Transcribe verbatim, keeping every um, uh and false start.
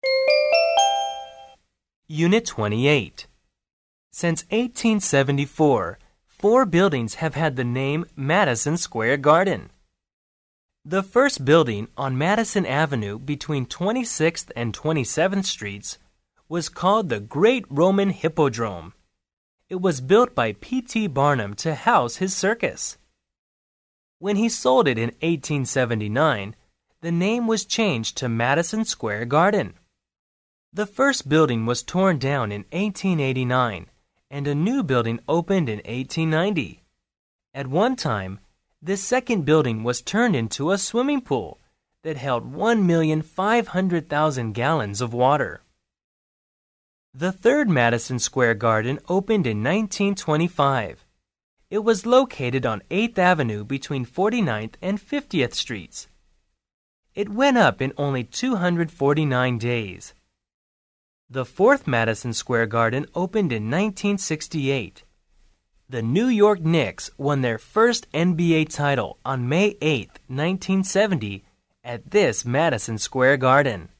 Unit twenty-eight. Since eighteen seventy-four, four buildings have had the name Madison Square Garden. The first building on Madison Avenue between twenty-sixth and twenty-seventh Streets was called the Great Roman Hippodrome. It was built by P T Barnum to house his circus. When he sold it in eighteen seventy-nine, the name was changed to Madison Square Garden. The first building was torn down in eighteen eighty-nine, and a new building opened in eighteen ninety. At one time, this second building was turned into a swimming pool that held one million five hundred thousand gallons of water. The third Madison Square Garden opened in nineteen twenty-five. It was located on eighth Avenue between forty-ninth and fiftieth Streets. It went up in only two hundred forty-nine days. The fourth Madison Square Garden opened in nineteen sixty-eight. The New York Knicks won their first N B A title on May eighth, nineteen seventy, at this Madison Square Garden.